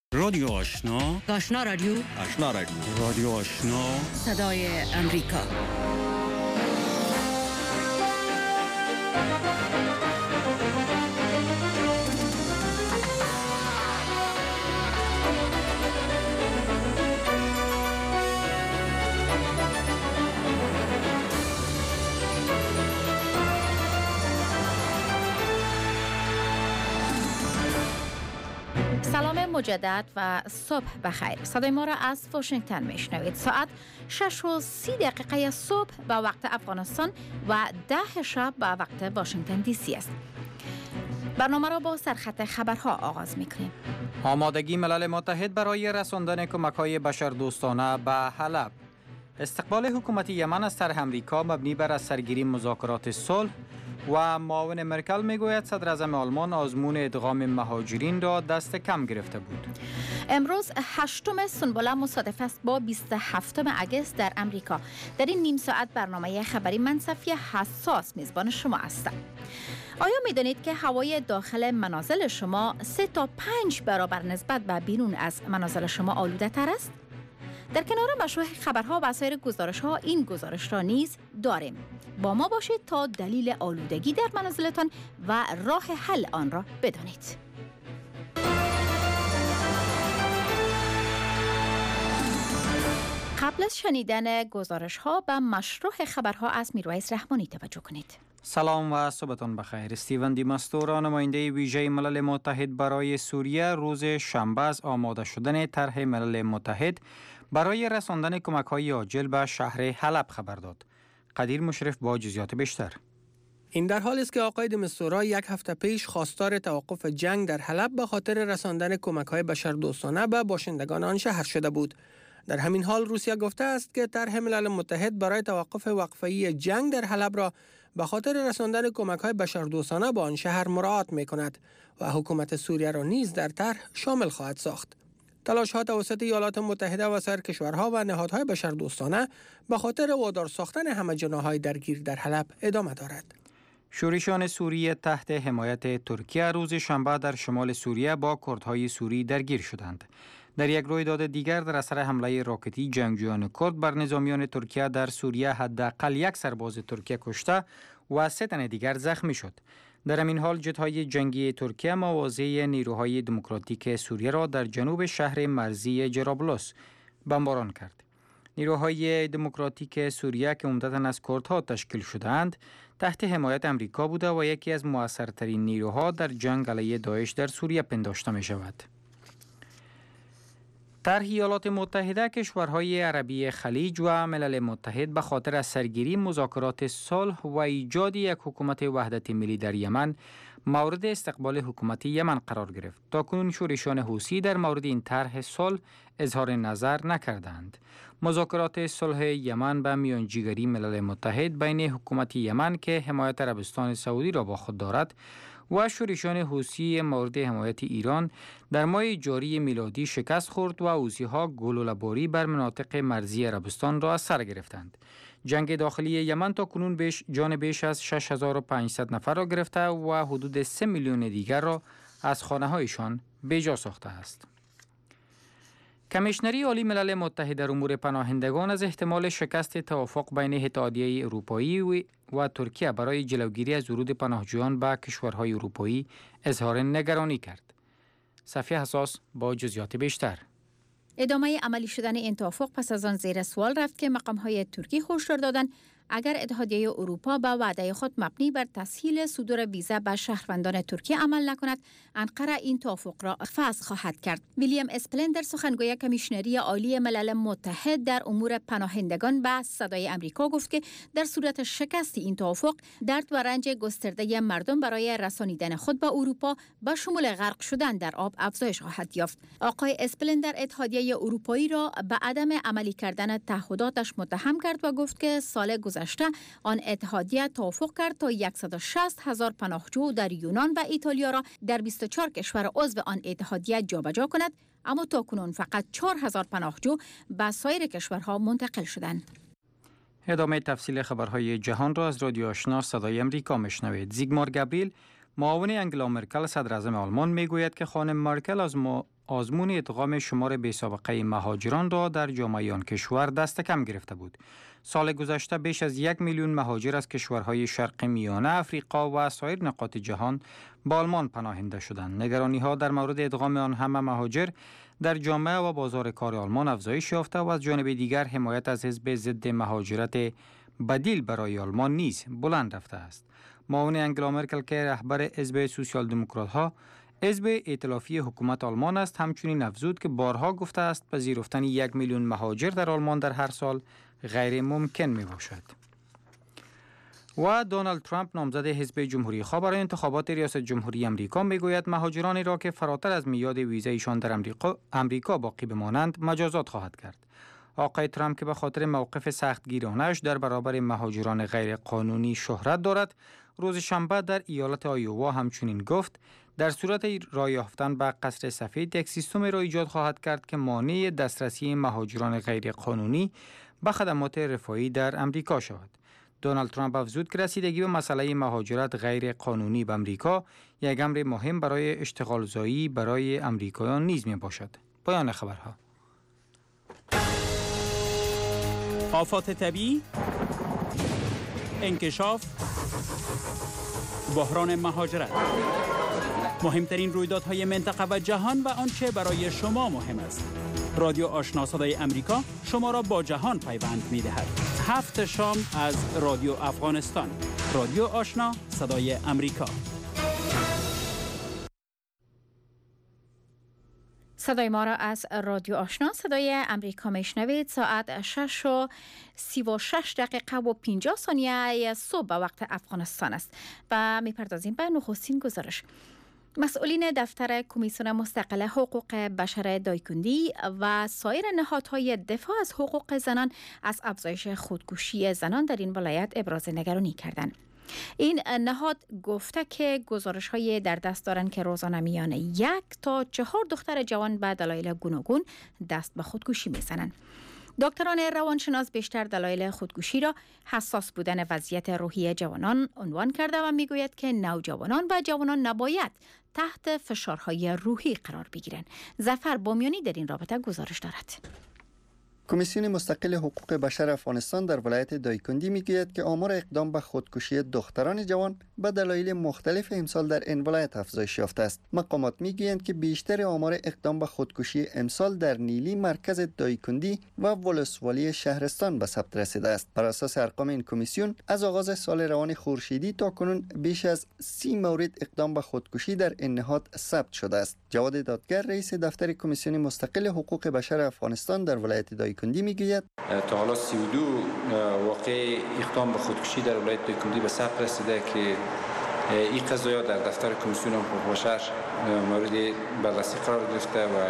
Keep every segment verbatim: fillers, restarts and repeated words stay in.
رادیو آشنا، آشنا رادیو، آشنا رادیو، رادیو آشنا، صدای امریکا. سلام مجدد و صبح بخیر. صدای ما را از واشنگتن میشنوید. ساعت شش و سی دقیقه صبح به وقت افغانستان و ده شب به وقت واشنگتن دی سی است. برنامه را با سرخط خبرها آغاز میکنیم. آمادگی ملل متحد برای رساندن کمک‌های بشردوستانه به حلب. استقبال حکومت یمن از طرح امریکا مبنی بر از سرگیری مذاکرات صلح و معاون مرکل میگوید صدر اعظم آلمان آزمون ادغام مهاجرین را دست کم گرفته بود. امروز هشتم سنبله مصادف است با بیست و هفتم اگست در امریکا. در این نیم ساعت برنامه خبری من صفیه حساس میزبان شما هستم. آیا میدانید که هوای داخل منازل شما سه تا پنج برابر نسبت به بیرون از منازل شما آلوده تر است؟ در کنار مشروع خبرها و سایر گزارش‌ها این گزارش را نیز داریم. با ما باشید تا دلیل آلودگی در منازلتان و راه حل آن را بدانید. قبل از شنیدن گزارش‌ها به مشروع خبرها از میرویس رحمانی توجه کنید. سلام و صبحتان بخیر. استیون دیماستورا نماینده ویژه ملل متحد برای سوریه روز شنبه از آماده شدن طرح ملل متحد برای رساندن کمک‌های عاجل به شهر حلب خبر داد. قدیر مشرف با جزئیات بیشتر. این در حالی است که آقای دمستورا یک هفته پیش خواستار توقف جنگ در حلب به خاطر رساندن کمک‌های بشردوستانه به باشندگان آن شهر شده بود. در همین حال روسیه گفته است که طرح ملل متحد برای توقف وقفه‌ای جنگ در حلب را به خاطر رساندن کمک‌های بشردوستانه به آن شهر مراعات می‌کند و حکومت سوریه را نیز در طرح شامل خواهد ساخت. تلاش‌ها توسط ایالات متحده و سایر کشورها و نهادهای بشردوستانه به خاطر وادار ساختن همه جناح‌های درگیر در حلب ادامه دارد. شورشیان سوریه تحت حمایت ترکیه روز شنبه در شمال سوریه با کردهای سوری درگیر شدند. در یک رویداد دیگر در اثر حمله راکتی جنگجویان کرد بر نظامیان ترکیه در سوریه حداقل یک سرباز ترکیه کشته و سه تن دیگر زخمی شد. در همین حال جت‌های جنگی ترکیه مواضع نیروهای دموکراتیک سوریه را در جنوب شهر مرزی جرابلس بمباران کرد. نیروهای دموکراتیک سوریه که عمدتاً از کردها تشکیل شده‌اند تحت حمایت امریکا بوده و یکی از مؤثرترین نیروها در جنگ علیه داعش در سوریه پنداشته می شود. طرح ایالات متحده، کشورهای عربی خلیج و ملل متحد به خاطر از سرگیری مذاکرات صلح و ایجاد یک حکومت وحدت ملی در یمن مورد استقبال حکومت یمن قرار گرفت. تاکنون شورشیان حوثی در مورد این طرح صلح اظهار نظر نکردند. مذاکرات صلح یمن به میانجیگری ملل متحد بین حکومت یمن که حمایت عربستان سعودی را با خود دارد و شورشیان حوثی مورد حمایت ایران در ماه جاری میلادی شکست خورد و حوثی‌ها گلوله‌باری بر مناطق مرزی عربستان را از سر گرفتند. جنگ داخلی یمن تا کنون بیش جان بیش از شش هزار و پانصد نفر را گرفته و حدود سه میلیون دیگر را از خانه‌هایشان بی‌جا ساخته است. کمیشنری عالی ملل متحد در امور پناهندگان از احتمال شکست توافق بین اتحادیه اروپایی و ترکیه برای جلوگیری از ورود پناهجویان به کشورهای اروپایی اظهار نگرانی کرد. صفیه حساس با جزئیات بیشتر. ادامه عملی شدن این توافق پس از آن زیر سوال رفت که مقام‌های ترکی هشدار دادند اگر اتحادیه اروپا به وعده خود مبنی بر تسهیل صدور ویزا به شهروندان ترکیه عمل نکند، انقره این توافق را فسخ خواهد کرد. ویلیام اسپلندر، سخنگوی کمیشنری عالی ملل متحد در امور پناهندگان به صدای امریکا گفت که در صورت شکست این توافق، درد و رنج گسترده مردم برای رسانیدن خود به اروپا به شمول غرق شدن در آب افزایش خواهد یافت. آقای اسپلندر اتحادیه اروپایی را به عدم عملی کردن تعهداتش متهم کرد و گفت که سال گذشته آن اتحادیه توافق کرد تا صد و شصت هزار پناهجو در یونان و ایتالیا را در بیست و چهار کشور عضو آن اتحادیه جابجا کند، اما تاکنون فقط چهار هزار پناهجو به سایر کشورها منتقل شدند. ادامه تفصیل خبرهای جهان را از رادیو آشنا صدای امریکا میشنوید. زیگمار گابریل، معاون انگلا مرکل صدر اعظم آلمان، میگوید که خانم مرکل از آزمون ادغام شمار بی‌سابقه مهاجران را در جامعه آن کشور دست کم گرفته بود. سال گذشته بیش از یک میلیون مهاجر از کشورهای شرق میانه افریقا و سایر نقاط جهان به آلمان پناهنده شدند. نگرانی‌ها در مورد ادغام آن همه مهاجر در جامعه و بازار کار آلمان افزایش یافته و از جانب دیگر حمایت از حزب ضد مهاجرت بدیل برای آلمان نیز بلند رفته است. معاون انگلا مرکل که رهبر حزب سوسیال دموکرات‌ها حزب ائتلافی حکومت آلمان است، همچنین افزود که بارها گفته است پذیرفتن یک میلیون مهاجر در آلمان در هر سال غیر ممکن می باشد. و دونالد ترامپ نامزد حزب جمهوری خواه برای انتخابات ریاست جمهوری امریکا می گوید مهاجرانی را که فراتر از میاد ویزایشان در امریکا امریکا باقی بمانند مجازات خواهد کرد. آقای ترامپ که به خاطر موقف سختگیرانش در برابر مهاجران غیر قانونی شهرت دارد، روز شنبه در ایالت آیووا همچنین گفت در صورت رای یافتن به قصر سفید یک سیستمی را ایجاد خواهد کرد که مانع دسترسی مهاجران غیر قانونی به خدمات رفاهی در امریکا شود. دونالد ترامپ افزود که رسیدگی به مسئله مهاجرت غیر قانونی به امریکا یک امر مهم برای اشتغال زایی برای امریکایان نیز می باشد. پایان خبرها. آفات طبیعی، انکشاف، بحران مهاجرت، مهمترین رویدادهای منطقه و جهان و آنچه برای شما مهم است. رادیو آشنا صدای امریکا شما را با جهان پیوند می دهد. هفت شام از رادیو افغانستان. رادیو آشنا صدای امریکا. صدای ما را از رادیو آشنا صدای امریکا میشنوید. ساعت شش و سی و شش دقیقه و پنجاه ثانیه صبح به وقت افغانستان است و میپردازیم به نخستین گزارش. مسئولین دفتر کمیسیون مستقل حقوق بشر دایکندی و سایر نهادهای دفاع از حقوق زنان از افزایش خودکشی زنان در این ولایت ابراز نگرانی کردند. این نهاد گفته که گزارش‌های در دست دارند که روزانه میان یک تا چهار دختر جوان به دلایل گوناگون دست به خودکشی میزنند. دکتران روانشناس بیشتر دلایل خودکشی را حساس بودن وضعیت روحی جوانان عنوان کرده و میگوید که نوجوانان و جوانان نباید تحت فشارهای روحی قرار بگیرند. ظفر بامیانی در این رابطه گزارش دارد. کمیسیون مستقل حقوق بشر افغانستان در ولایت دایکندی میگوید که آمار اقدام به خودکشی دختران جوان به دلایل مختلف امسال در این ولایت افزایش یافته است. مقامات میگویند که بیشتر آمار اقدام به خودکشی امسال در نیلی مرکز دایکندی و ولسوالی شهرستان به ثبت رسیده است. بر اساس ارقام این کمیسیون از آغاز سال روان خورشیدی تا کنون بیش از سی مورد اقدام به خودکشی در این نهاد ثبت شده است. جواد دادگر رئیس دفتر کمیسیون مستقل حقوق بشر افغانستان در ولایت دایکندی میگوید تا حالا سی و دو واقع اقدام به خودکشی در ولایت دایکندی به ثبت رسیده که این قضایا در دفتر کمیسیون حقوق بشر مورد بررسی قرار گرفته و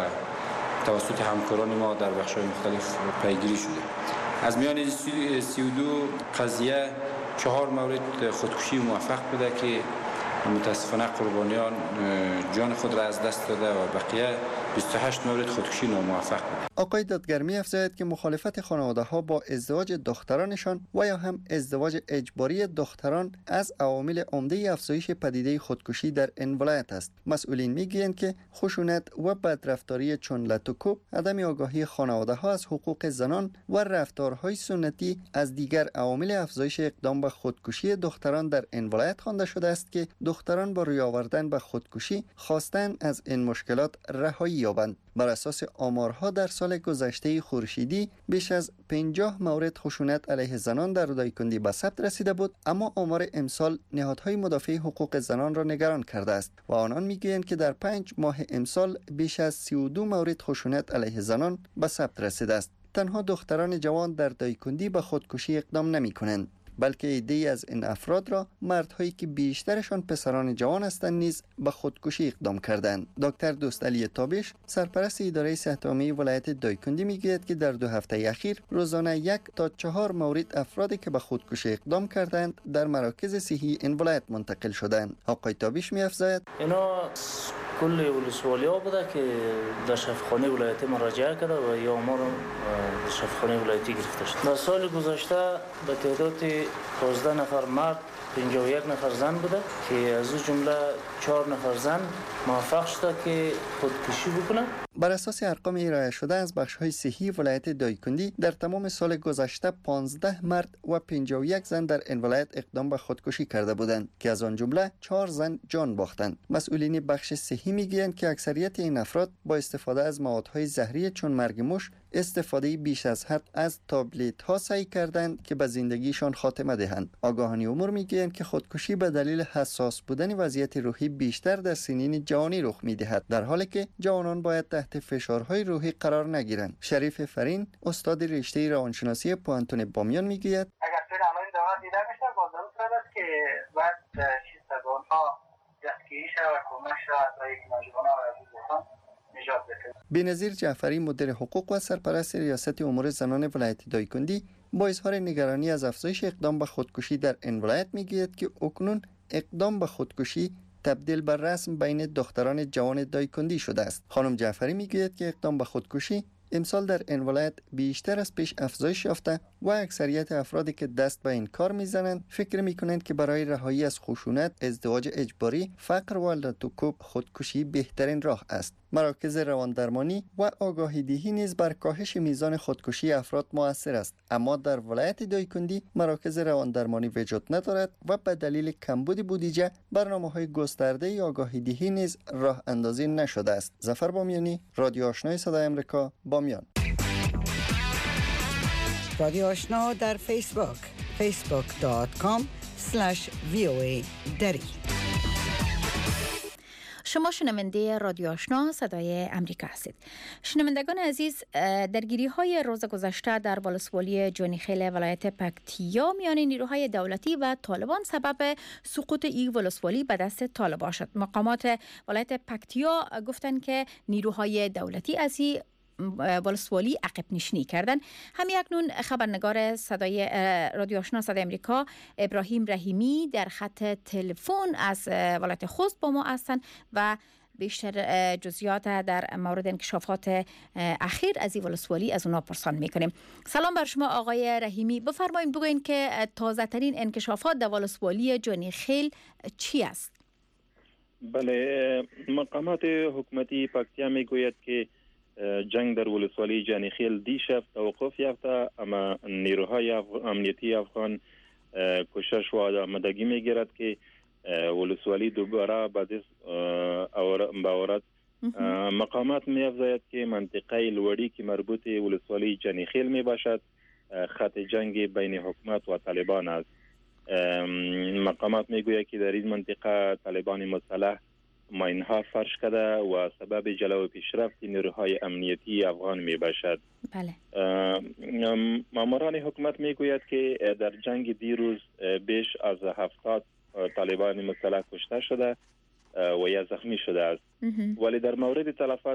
توسط همکاران ما در بخش‌های مختلف پیگیری شده. از میان سی و دو قضیه چهار مورد خودکشی موفق بوده که متاسفانه قربانیان جان خود را از دست داده و بقیه بیست و هشت مورد خودکشی ناموفق بوده. آقای دادگر می‌افزاید که مخالفت خانواده‌ها با ازدواج دخترانشان و یا هم ازدواج اجباری دختران از عوامل عمده افزایش پدیده خودکشی در این ولایت است. مسئولین میگویند که خشونت و بدرفتاری چون لطوکوب، عدم آگاهی خانواده‌ها از حقوق زنان و رفتارهای سنتی از دیگر عوامل افزایش اقدام به خودکشی دختران در این ولایت خوانده شده است که دختران با روی آوردن به خودکشی خواستن از این مشکلات رهایی یابند. بر اساس آمارها در سال گذشته خورشیدی بیش از پنجاه مورد خشونت علیه زنان در دایکندی به ثبت رسیده بود، اما آمار امسال نهادهای مدافع حقوق زنان را نگران کرده است و آنان میگویند که در پنج ماه امسال بیش از سی و دو مورد خشونت علیه زنان به ثبت رسیده است. تنها دختران جوان در دایکندی به خودکشی اقدام نمی کنند، بلکه عده‌ای از این افراد را مردهایی که بیشترشان پسران جوان هستند نیز به خودکشی اقدام کردند. دکتر دوستعلی تابش، سرپرست اداره صحت عامه ولایت دایکندی میگوید که در دو هفته اخیر روزانه یک تا چهار مورد افرادی که به خودکشی اقدام کردند در مراکز صحی این ولایت منتقل شدند. آقای تابش می‌افزاید اینا کل ولسوالیا بوده که در شفاخانه ولایتی مراجعه کرده و یا ما رو در شفاخانه ولایتی گرفته شد. در سال گذشته به تعداد پانزده نفر مرد، پنجاه و یک نفر زن بوده که از او جمله چهار نفر زن موفق شده که خودکشی بکنه. بر اساس ارقام ارائه شده از بخش‌های صحی ولایت دایکندی در تمام سال گذشته پانزده مرد و پنجاه و یک زن در این ولایت اقدام به خودکشی کرده بودند که از آن جمله چهار زن جان باختند. مسئولین بخش صحی میگویند که اکثریت این افراد با استفاده از موادهای زهری چون مرگ موش، استفاده بیش از حد از تابلت ها سعی کردند که به زندگیشان خاتمه دهند. آگاهان امور میگویند که خودکشی به دلیل حساس بودن وضعیت روحی بیشتر در سنین جوانی رخ میدهد، در حالی که جوانان باید تحت فشارهای روحی قرار نگیرند. شریف فرین، استاد رشته روانشناسی پوهنتون بامیان میگوید اگر توی عمل دوا دیده بشه بازم است که بعد چیز ها دستگیری شود و کمک شود و یک نوجوان را نجات بده. بنظیر جعفری، مدیر حقوق و سرپرست ریاست امور زنان ولایت دایکندی، با اظهار نگرانی از افزایش اقدام به خودکشی در این ولایت میگوید که اکنون اقدام به خودکشی تبدیل به رسم بین دختران جوان دایکندی شده است. خانم جعفری میگوید که اقدام به خودکشی امسال در این ولایت بیشتر از پیش افزایش یافته و اکثریت افرادی که دست به این کار میزنند فکر میکنند که برای رهایی از خشونت، ازدواج اجباری، فقر و لطوکوب خودکشی بهترین راه است. مراکز رواندرمانی و آگاهی دهی نیز بر کاهش میزان خودکشی افراد مؤثر است، اما در ولایت دایکندی مراکز رواندرمانی وجود ندارد و به دلیل کمبود بودجه برنامه‌های گسترده آگاهی دهی نیز راه اندازی نشده است. ظفر بامیانی، رادیو آشنای صدای آمریکا، بامیان. رادیو آشنا در فیسبوک فیسبوک دات کام اسلش وی او ای دری. شما شنونده رادیو آشنا صدای امریکا هستید. شنوندگان عزیز، درگیری های روز گذشته در ولسوالی جونیخیل ولایت پکتیا میان نیروهای دولتی و طالبان سبب سقوط این ولسوالی به دست طالبان شد. مقامات ولایت پکتیا گفتند که نیروهای دولتی از این ولسوالی عقب نشینی کردن. همین اکنون خبرنگار صدای رادیو آشنا صدای امریکا ابراهیم رحیمی در خط تلفن از ولایت خوست با ما هستند و بیشتر جزئیات در مورد انکشافات اخیر از این ولسوالی از اونا پرسان میکنیم. سلام بر شما آقای رحیمی، بفرمایید بگوین که تازه ترین انکشافات در ولسوالی جونیخیل چی است؟ بله، مقامات حکومتی پکتیا میگوید که جنگ در ولسوالی جانیخیل دیشب توقف یافته، اما نیروهای امنیتی افغان کوشش و آمادگی میگیرد که ولسوالی دوباره به دست باورد. مقامات می‌افزاید که منطقه لوری که مربوط ولسوالی جانیخیل می باشد خط جنگ بین حکومت و طالبان است. مقامات میگوید که در این منطقه طالبان مسلح ماینها فرش کرده و سبب جلو پیشرفت نیروهای امنیتی افغان می باشد. بله. ماموران حکومت میگوید که در جنگ دیروز بیش از هفتاد طالبان مسلح کشته شده و یا زخمی شده است. ولی در مورد تلفات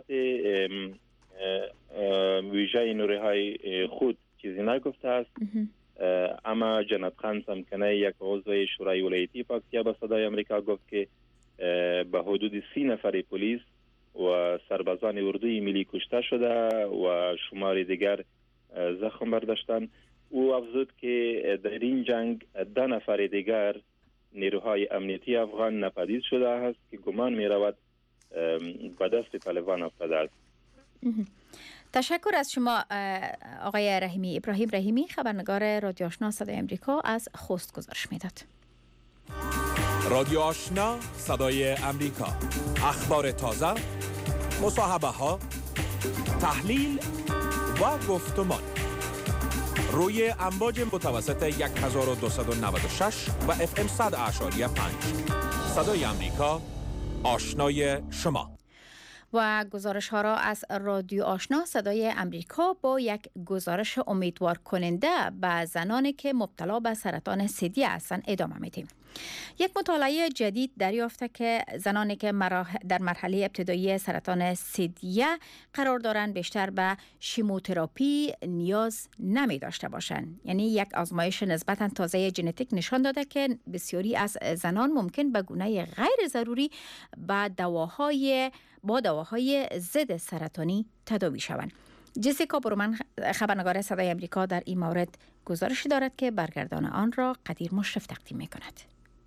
ویژه نیروهای خود چیزی نگفته است. اما جناب خان سمکنه، یک عضو شورای ولایتی پکتیا، به صدای آمریکا گفت که به حدود سی نفر پلیس و سربازان اردوی ملی کشته شده و شمار دیگر زخم برداشتند. او افزود که در این جنگ ده نفر دیگر نیروهای امنیتی افغان ناپدید شده است که گمان می رود به دست طالبان افتاده است. تشکر از شما آقای رحیمی. ابراهیم رحیمی، خبرنگار رادیو آشنا صدای امریکا، از خوست گزارش میداد. رادیو آشنا صدای امریکا، اخبار تازه، مصاحبه ها، تحلیل و گفتمان روی امواج متوسط هزار و دویست و نود و شش و اف ام صد اعشاری پنج. صدای امریکا، آشنای شما. و گزارش ها را از رادیو آشنا صدای امریکا با یک گزارش امیدوار کننده به زنانی که مبتلا به سرطان ثدیه هستند ادامه میدیم. یک مطالعه جدید دریافته که زنانی که در مرحله ابتدایی سرطان ثدیه قرار دارند بیشتر به شیموتراپی نیاز نمی داشته باشند. یعنی یک آزمایش نسبتاً تازه ژنتیک نشان داده که بسیاری از زنان ممکن به گونه غیر ضروری با دواهای با دواهای ضد سرطانی تداوی شوند. جسیکا برومن، خبرنگار صدای امریکا، در این مورد گزارشی دارد که برگردان آن را قدیر مشرف تقدیم می کند.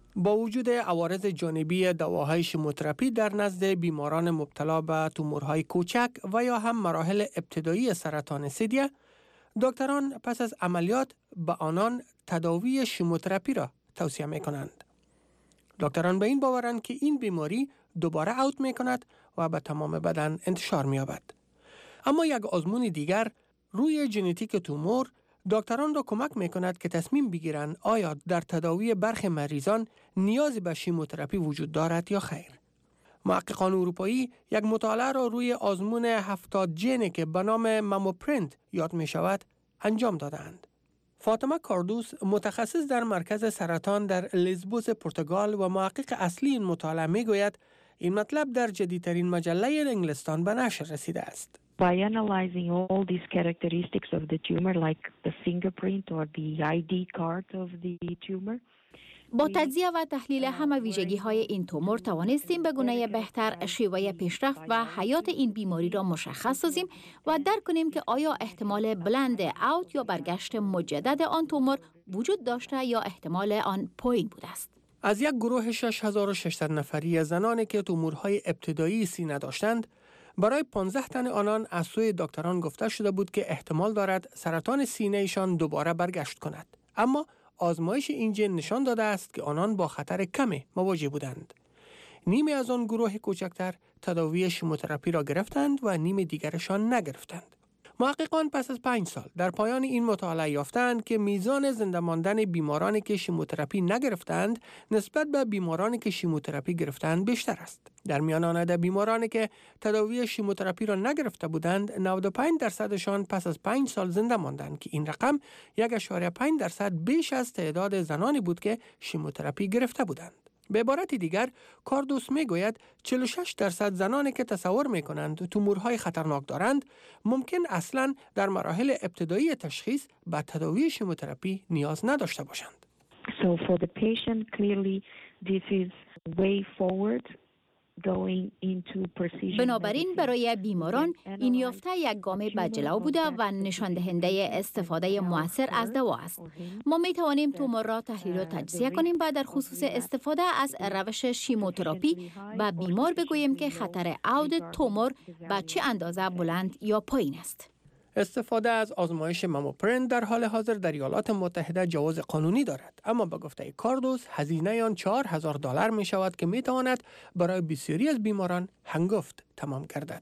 با وجود عوارض جانبی دواهای شیموتراپی در نزد بیماران مبتلا به تومورهای کوچک و یا هم مراحل ابتدایی سرطان ثدیه، دکتران پس از عملیات به آنان تداوی شیموتراپی را توصیه می کنند. دکتران به این باورند که این بیماری دوباره اوت می کند و به تمام بدن انتشار می یابد. اما یک آزمون دیگر روی ژنتیک تومور دکتران را کمک می کند که تصمیم بگیرند آیا در تداوی برخی مریضان نیازی به شیموتراپی وجود دارد یا خیر. محققان اروپایی یک مطالعه را روی آزمون هفتاد ژنی که به نام ماموپرینت یاد می شود انجام دادند. فاطمه کاردوس متخصص در مرکز سرطان در لیزبوس پرتغال و محقق اصلی این مطالعه می گوید این مطلب در جدیدترین مجله انگلستان به نشر رسیده است. By analyzing all these characteristics of the tumor, like the fingerprint or the آی دی card of the tumor, با تجزیه و تحلیل همه ویژگی های این تومور توانستیم به گونه بهتر شیوه پیشرفت و حیات این بیماری را مشخص سازیم و درک کنیم که آیا احتمال بلند اوت یا برگشت مجدد آن تومور وجود داشته یا احتمال آن پایین بوده است. از یک گروه شش هزار و ششصد نفری زنانی که تومورهای ابتدایی سینه داشتند، برای پانزده تن آنان از سوی دکتران گفته شده بود که احتمال دارد سرطان سینه ایشان دوباره برگشت کند. اما آزمایش این ژن نشان داده است که آنان با خطر کمی مواجه بودند. نیمی از آن گروه کوچکتر تداوی شیموتراپی را گرفتند و نیم دیگرشان نگرفتند. محققان پس از پنج سال در پایان این مطالعه یافتند که میزان زنده ماندن بیمارانی که شیموتراپی نگرفتند نسبت به بیمارانی که شیموتراپی گرفتند بیشتر است. در میان آن بیمارانی که تداوی شیموتراپی را نگرفته بودند، نود و پنج درصدشان پس از پنج سال زنده ماندند که این رقم یک اشاره پنج درصد بیش از تعداد زنانی بود که شیموتراپی گرفته بودند. به عبارت دیگر، کاردوس می گوید چهل و شش درصد زنانی که تصور می کنند تومورهای خطرناک دارند ممکن اصلاً در مراحل ابتدایی تشخیص به تداوی شیموتراپی نیاز نداشته باشند. So for the patient clearly this is way forward. بنابراین برای بیماران این یافته یک گام به جلو بوده و نشان دهنده استفاده مؤثر از دوا است. ما می توانیم تومور را تحلیل و تجزیه کنیم و در خصوص استفاده از روش شیموتراپی به بیمار بگوییم که خطر اوت تومور به چه اندازه بلند یا پایین است. استفاده از آزمایش ماموپرینت در حال حاضر در ایالات متحده جواز قانونی دارد، اما به گفته کاردوس هزینه آن چهار هزار دلار می شود که می تواند برای بسیاری از بیماران هنگفت تمام گردد.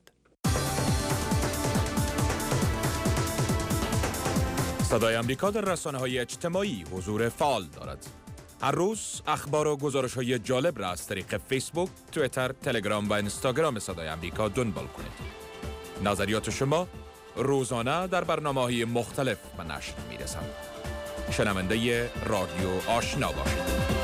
صدای امریکا در رسانه‌های اجتماعی حضور فعال دارد. هر روز اخبار و گزارش‌های جالب را از طریق فیسبوک، توییتر، تلگرام و اینستاگرام صدای امریکا دنبال کنید. نظریات شما روزانه در برنامه‌های مختلف به نشر می‌رسند. شنونده رادیو آشنا باشید.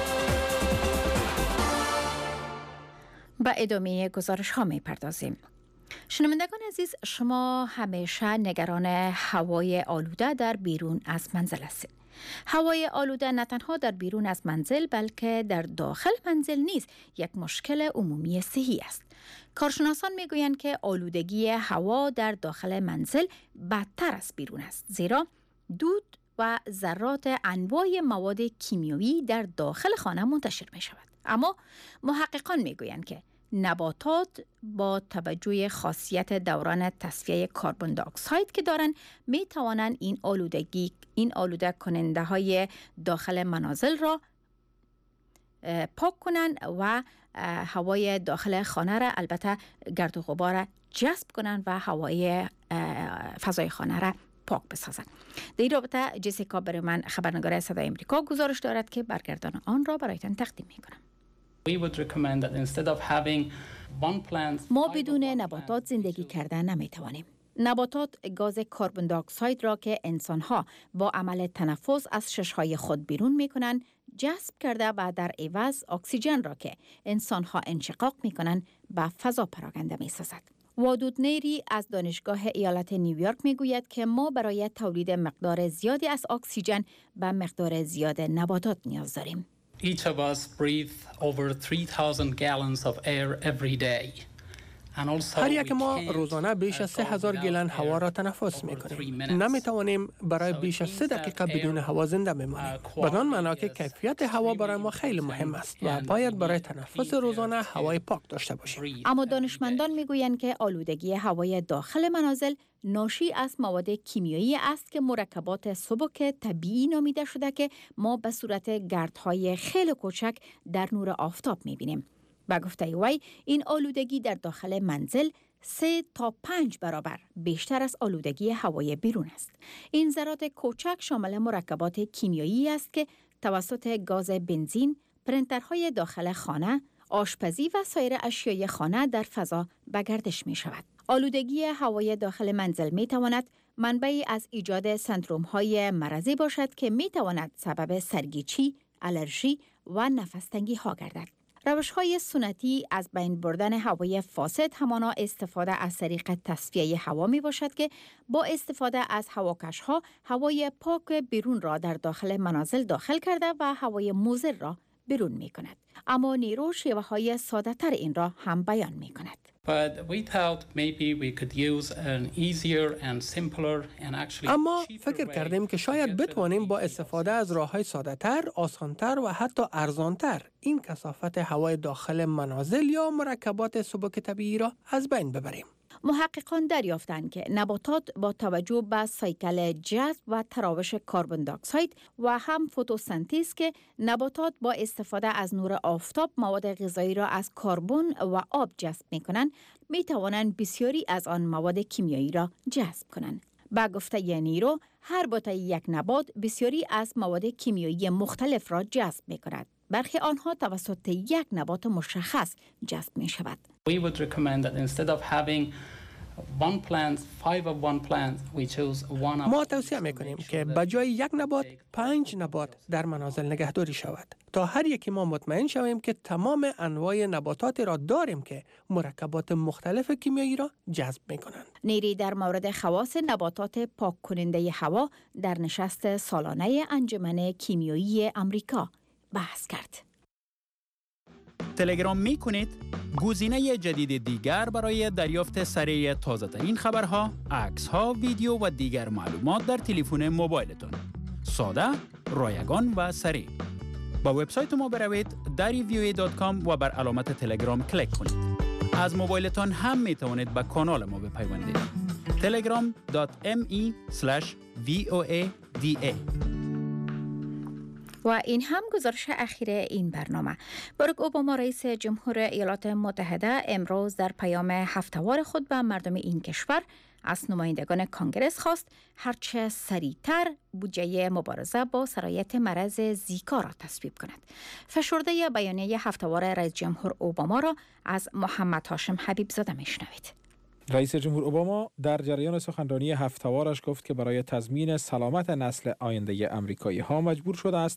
با ادامه گزارش ها می‌پردازیم. شنوندگان عزیز، شما همیشه نگران هوای آلوده در بیرون از منزل هستید. هوای آلوده نه تنها در بیرون از منزل بلکه در داخل منزل نیز یک مشکل عمومی صحی است. کارشناسان میگویند که آلودگی هوا در داخل منزل بدتر از بیرون است، زیرا دود و ذرات انواع مواد کیمیایی در داخل خانه منتشر می شود. اما محققان میگویند که نباتات با توجه خاصیت دوران تصفیه کربن دی اکساید که دارند می توانند این آلودگی این آلوده کننده های داخل منازل را پاک کنند و هوای داخل خانه را، البته گرد و غبار را جذب کنند و هوای فضای خانه را پاک بسازند. در این رابطه جسیکا برای من خبرنگار صدای امریکا گزارش دارد که برگردان آن را برایتان تقدیم می کنم. ما بدون نباتات زندگی کردن نمی توانیم. نباتات گاز کربن دی اکساید را که انسان‌ها با عمل تنفس از شش‌های خود بیرون می‌کنند جذب کرده و در عوض اکسیژن را که انسان‌ها انشقاق می‌کنند به فضا پراکنده می‌سازد. وادود نیری از دانشگاه ایالت نیویورک می‌گوید که ما برای تولید مقدار زیادی از اکسیژن به مقدار زیاد نباتات نیاز داریم. Each of us breathe over three thousand gallons of air every day. هر یک ما روزانه بیش از سه هزار گیلن هوا را تنفس می کنیم. نمی توانیم برای بیش از سه دقیقه بدون هوا زنده بمانیم. بدان معنا که کیفیت هوا برای ما خیلی مهم است و باید برای تنفس روزانه هوای پاک داشته باشیم. اما دانشمندان می گویند که آلودگی هوای داخل منازل ناشی از مواد کیمیایی است که مرکبات سبک طبیعی نامیده شده که ما به صورت گردهای خیلی کوچک در نور آفتاب می بینیم. با گفته وی این آلودگی در داخل منزل سه تا پنج برابر بیشتر از آلودگی هوای بیرون است. این ذرات کوچک شامل مرکبات کیمیایی است که توسط گاز بنزین، پرنترهای داخل خانه، آشپزی و سایر اشیای خانه در فضا به گردش می شود. آلودگی هوای داخل منزل می تواند منبعی از ایجاد سندروم های مرضی باشد که می تواند سبب سرگیچی، آلرژی و نفس‌تنگی ها گردد. روش‌های سنتی از بین بردن هوای فاسد همانا استفاده از طریق تصفیه هوا می باشد که با استفاده از هواکش‌ها هوای پاک بیرون را در داخل منازل داخل کرده و هوای مضر را بیرون می کند. اما نیرو شیوه‌های ساده‌تر این را هم بیان می کند. اما فکر کردیم که شاید بتوانیم با استفاده از راه‌های ساده‌تر، آسان‌تر و حتی ارزان‌تر این کثافت هوای داخل منازل یا مرکبات سبک طبیعی را از بین ببریم. محققان دریافتند که نباتات با توجه به سایکل جذب و تراوش کربن دی اکساید و هم فتوسنتز که نباتات با استفاده از نور آفتاب مواد غذایی را از کربن و آب جذب می کنند، می توانند بسیاری از آن مواد کیمیایی را جذب کنند. با گفته نیرو، هر بوته یک نبات بسیاری از مواد کیمیایی مختلف را جذب می کند. برخی آنها توسط یک نبات مشخص جذب می شود. We would recommend that instead of having one plant, five of one plant, we choose one of ما توصیه میکنیم که به جای یک نبات پنج نبات در منازل نگهداری شود تا هر یکی ما مطمئن شویم که تمام انواع نباتات را داریم که مرکبات مختلف کیمیایی را جذب میکنند. نیری در مورد خواص نباتات پاک کننده هوا در نشست سالانه انجمن کیمیایی آمریکا بحث کرد. تلگرام می کنید؟ گزینه جدید دیگر برای دریافت سریع تازه ترین خبرها، عکس ها، ویدیو و دیگر معلومات در تلفن موبایلتان. ساده، رایگان و سریع. با وبسایت ما بروید دری وی او ای دات کام و بر علامت تلگرام کلیک کنید. از موبایلتان هم می توانید به کانال ما بپیوندید. تلگرام دات ام ای اسلش وی او ای دی ای. و این هم گزارش اخیر این برنامه. باراک اوباما رئیس جمهور ایالات متحده امروز در پیام هفته‌وار خود به مردم این کشور از نمایندگان کانگرس خواست هرچه سریعتر بودجه مبارزه با سرایت مرض زیکا را تصویب کند. فشرده بیانیه هفته‌وار رئیس جمهور اوباما را از محمد هاشم حبیب زاده میشنوید. رئیس جمهور اوباما در جریان سخنرانی هفته‌وارش گفت که برای تضمین سلامت نسل آینده آمریکایی ها مجبور شده است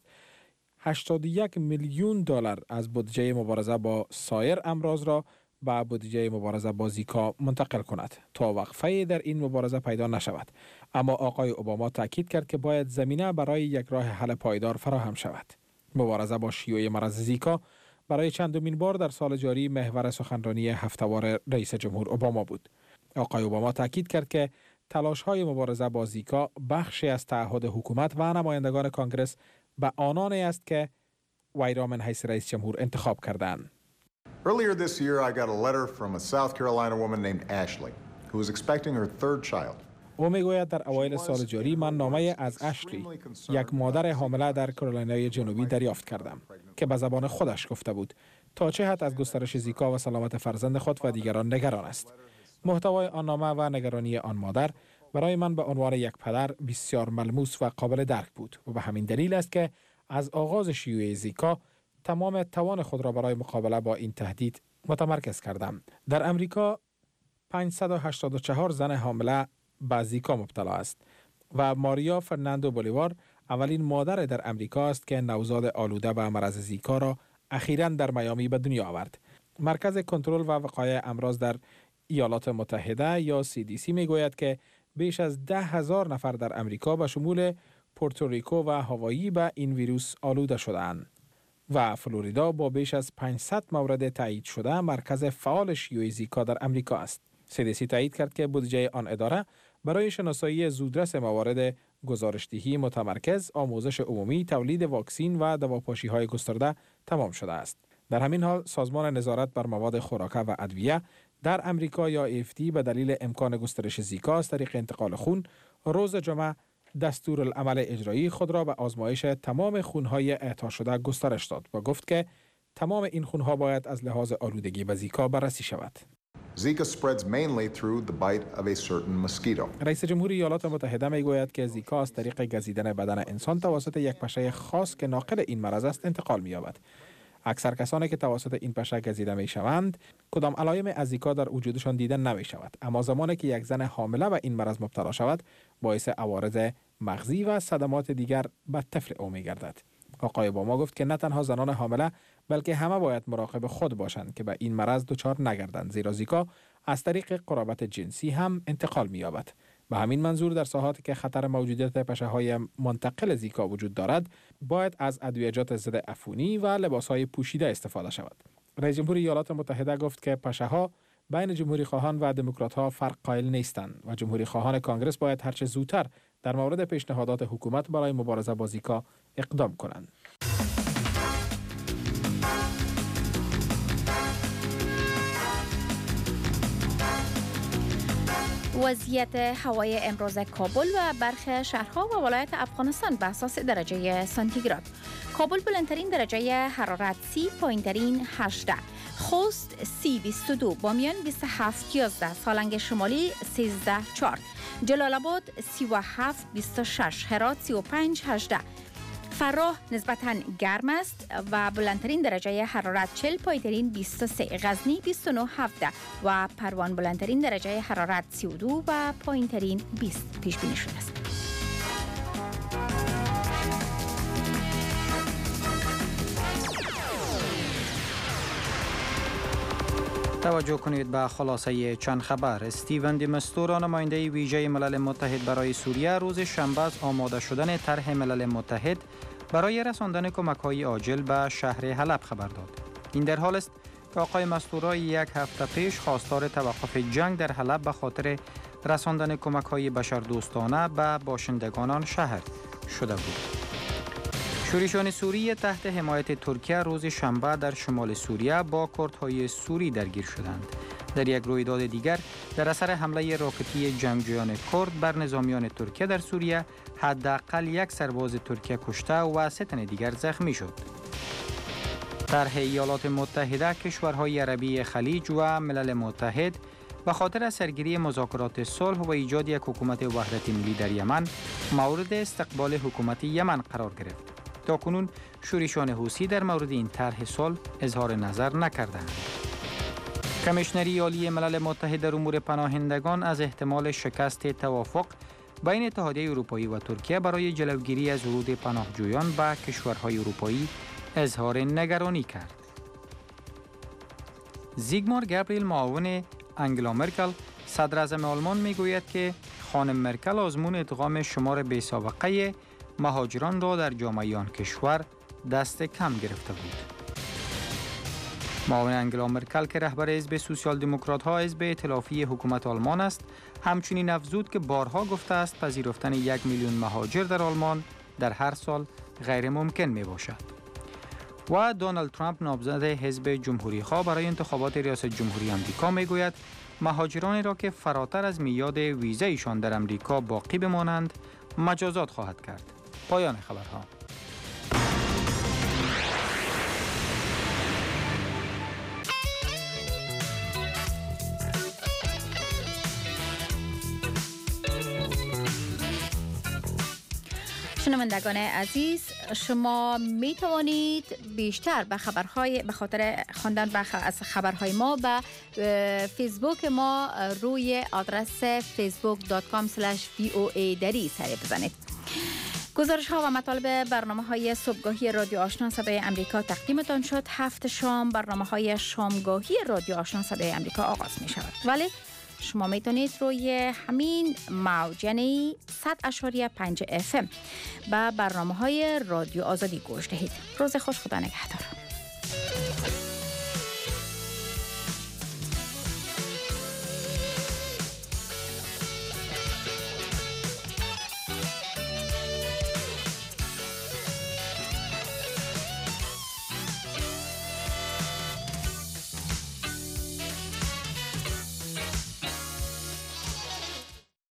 هشتاد و یک میلیون دلار از بودجه مبارزه با سایر امراض را به بودجه مبارزه با زیکا منتقل کند تا وقفه در این مبارزه پیدا نشود. اما آقای اوباما تاکید کرد که باید زمینه برای یک راه حل پایدار فراهم شود. مبارزه با شیوع مرض زیکا برای چندمین بار در سال جاری محور سخنرانی هفته‌وار رئیس جمهور اوباما بود. آقای اوباما تاکید کرد که تلاش‌های مبارزه با زیکا بخشی از تعهد حکومت و نمایندگان کانگرس به آنانی است که وی را من حیث رئیس جمهور انتخاب کردند. Earlier this year I got a letter from a South Carolina woman named Ashley who was expecting her third child. او میگوید در اوایل سال جاری من نامه از اشلی، یک مادر حامله در کارولینای جنوبی دریافت کردم که به زبان خودش گفته بود تا چه حد از گسترش زیکا و سلامت فرزند خود و دیگران نگران است. محتوای آن نامه و نگرانی آن مادر برای من به عنوان یک پدر بسیار ملموس و قابل درک بود و به همین دلیل است که از آغاز شیوع زیکا تمام توان خود را برای مقابله با این تهدید متمرکز کردم. در امریکا پانصد و هشتاد و چهار زن حامله به زیکا مبتلا است و ماریا فرناندو بولیوار اولین مادر در امریکا است که نوزاد آلوده به مرض زیکا را اخیراً در میامی به دنیا آورد. مرکز کنترل و وقایع امراض در ایالات متحده یا سی دی سی میگوید که بیش از ده هزار نفر در امریکا به شمول پورتوریکو و هاوایی به این ویروس آلوده شده‌اند. و فلوریدا با بیش از پانصد مورد تایید شده مرکز فعال شیوع زیکا در امریکا است. سی دی سی تایید کرد که بودجه آن اداره برای شناسایی زودرس موارد گزارشدهی متمرکز، آموزش عمومی، تولید واکسین و دواپاشی‌های گسترده تمام شده است. در همین حال سازمان نظارت بر مواد خوراکه و ادویه در امریکا یا اف دی به دلیل امکان گسترش زیکا از طریق انتقال خون روز جمعه دستورالعمل اجرایی خود را به آزمایش تمام خونهای اعطا شده گسترش داد و گفت که تمام این خونها باید از لحاظ آلودگی به زیکا بررسی شود. Zika spreads mainly through the bite of a certain mosquito. رئیس جمهور ایالات متحده میگوید که زیکا از طریق گزیدن بدن انسان توسط یک پشه خاص که ناقل این مرض است انتقال می‌یابد. اکثر کسانی که توسط این پشه گزیده می‌شوند، کدام علائم از زیکا در وجودشان دیده نمی‌شود. اما زمانی که یک زن حامله به این مرض مبتلا شود، باعث عوارض مغزی و صدمات دیگر به طفل او می‌گردد. آقای اوباما گفت که نه تنها زنان حامله بلکه همه باید مراقب خود باشند که به این مرض دچار نگردند، زیرا زیکا از طریق قرابت جنسی هم انتقال می‌یابد. به همین منظور در ساحاتی که خطر موجودیت پشه‌های منتقل زیکا وجود دارد، باید از ادویه‌جات ضد عفونی و لباس‌های پوشیده استفاده شود. رئیس جمهور ایالات متحده گفت که پشه‌ها بین جمهوری خواهان و دموکرات‌ها فرق قائل نیستند و جمهوری خواهان کانگرس باید هرچه زودتر در مورد پیشنهادات حکومت برای مبارزه با زیکا اقدام کنند. وضعیت هوای امروز کابل و برخی شهرها و ولایت افغانستان به اساس درجه سانتیگراد. کابل بلندترین درجه حرارت سی، پایینترین هجده، خوست سی بیست و دو، بامیان بیست و هفت یازده، سالنگ شمالی سیزده چهار، جلال آباد سی و هفت بیست و شش، هرات سی و پنج هجده. فراه نسبتاً گرم است و بلندترین درجه حرارت چهل، پایینترین بیست و سه، غزنی بیست و نه هفده و پروان بلندترین درجه حرارت سی و دو و پایینترین بیست پیش بینی شده است. توجه کنید به خلاصه چند خبر. استیون دی مستورا نماینده ویژه ملل متحد برای سوریه روز شنبه از آماده شدن طرح ملل متحد برای رساندن کمک‌های عاجل به شهر حلب خبر داد. این در حال است که آقای مستورا یک هفته پیش خواستار توقف جنگ در حلب به خاطر رساندن کمک‌های بشردوستانه به باشندگان آن شهر شده بود. شورشیان سوریه تحت حمایت ترکیه روز شنبه در شمال سوریه با کردهای سوری درگیر شدند. در یک رویداد دیگر در اثر حمله راکتی جنگجویان کرد بر نظامیان ترکیه در سوریه حداقل یک سرباز ترکیه کشته و سه تن دیگر زخمی شد. طرح ایالات متحده، کشورهای عربی خلیج و ملل متحد به خاطر سرگیری مذاکرات صلح و ایجاد یک حکومت وحدت ملی در یمن مورد استقبال حکومت یمن قرار گرفت. تاکنون شورشیان حوثی در مورد این طرح صلح اظهار نظر نکردند. کمیشنری عالی ملل متحد در امور پناهندگان از احتمال شکست توافق بین اتحادیه اروپایی و ترکیه برای جلوگیری از ورود پناهجویان به کشورهای اروپایی اظهار نگرانی کرد. زیگمار گابریل، معاون انگلا مرکل، صدر اعظم آلمان میگوید که خانم مرکل آزمون ادغام شمار بی‌سابقه مهاجران را در جامعه آن کشور دست کم گرفته بود. معاون انگلا مرکل که رهبر حزب سوسیال دموکرات ها حزب ائتلافی حکومت آلمان است، همچنین افزود که بارها گفته است پذیرفتن یک میلیون مهاجر در آلمان در هر سال غیر ممکن می باشد. و دونالد ترامپ، نامزد حزب جمهوری خواه برای انتخابات ریاست جمهوری آمریکا، می گوید مهاجرانی را که فراتر از میعاد ویزایشان در آمریکا باقی بمانند مجازات خواهد کرد. پایان خبرها. شنوندگان عزیز، شما می توانید بیشتر به خبرهای به خاطر خواندن از خبرهای ما به فیسبوک ما روی آدرس فیسبوک دات کام اسلش وی او ای دری سر بزنید. گزارش ها و مطالب برنامه های صبحگاهی رادیو آشنا صدای امریکا تقدیمتان شد. هفت شام برنامه های شامگاهی رادیو آشنا صدای امریکا آغاز می شود. ولی شما میتونید روی همین موج یعنی صد اشاریه پنج اف ام به برنامه های رادیو آزادی گوش دهید. روز خوش، خدا نگهدار.